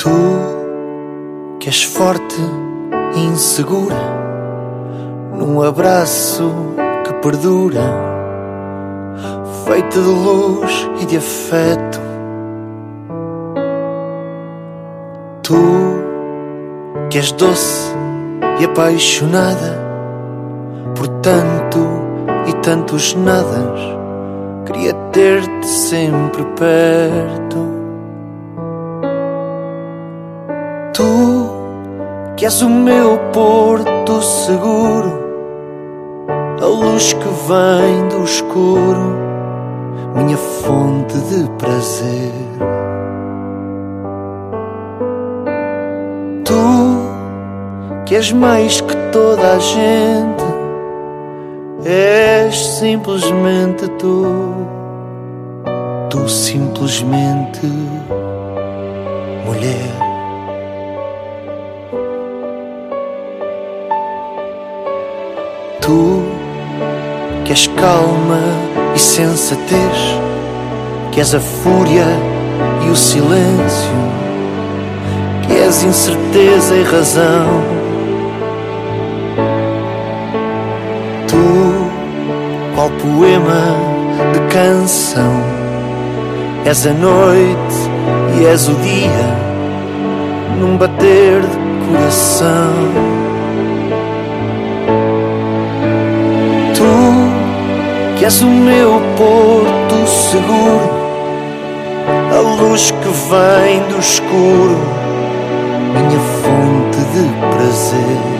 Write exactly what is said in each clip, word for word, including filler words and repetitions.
Tu que és forte e insegura, num abraço que perdura, feita de luz e de afeto. Tu que és doce e apaixonada por tanto e tantos nadas, queria ter-te sempre perto. Tu que és o meu porto seguro, a luz que vem do escuro, minha fonte de prazer. Tu que és mais que toda a gente, és simplesmente tu, tu simplesmente mulher. Tu que és calma e sensatez, que és a fúria e o silêncio, que és incerteza e razão. Tu, qual poema de canção, és a noite e és o dia, num bater de coração. Que és o meu porto seguro, a luz que vem do escuro, minha fonte de prazer.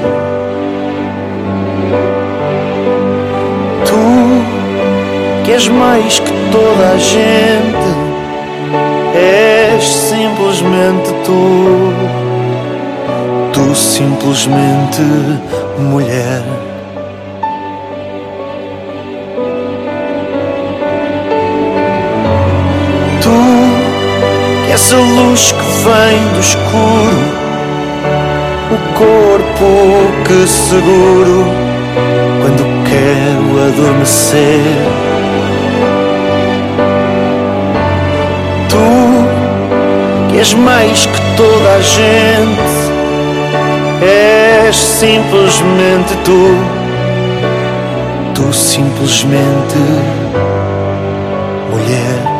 Tu que és mais que toda a gente, és simplesmente tu, tu simplesmente mulher. Essa luz que vem do escuro, o corpo que seguro quando quero adormecer. Tu que és mais que toda a gente, és simplesmente tu, tu simplesmente mulher.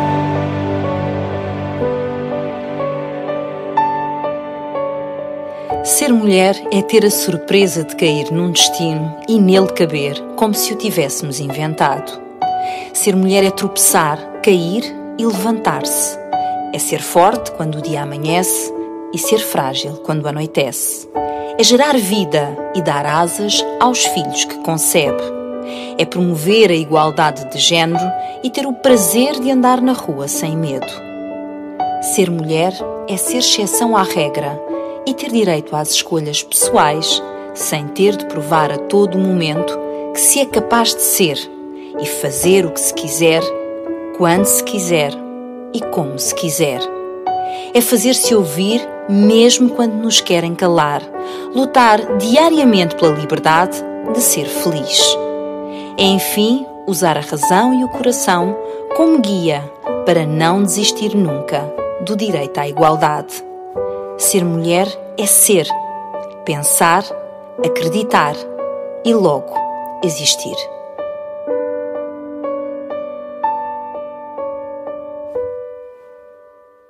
Ser mulher é ter a surpresa de cair num destino e nele caber, como se o tivéssemos inventado. Ser mulher é tropeçar, cair e levantar-se. É ser forte quando o dia amanhece e ser frágil quando anoitece. É gerar vida e dar asas aos filhos que concebe. É promover a igualdade de género e ter o prazer de andar na rua sem medo. Ser mulher é ser exceção à regra e ter direito às escolhas pessoais, sem ter de provar a todo momento que se é capaz de ser e fazer o que se quiser, quando se quiser e como se quiser. É fazer-se ouvir mesmo quando nos querem calar, lutar diariamente pela liberdade de ser feliz. É, enfim, usar a razão e o coração como guia para não desistir nunca do direito à igualdade. Ser mulher é ser, pensar, acreditar e logo existir.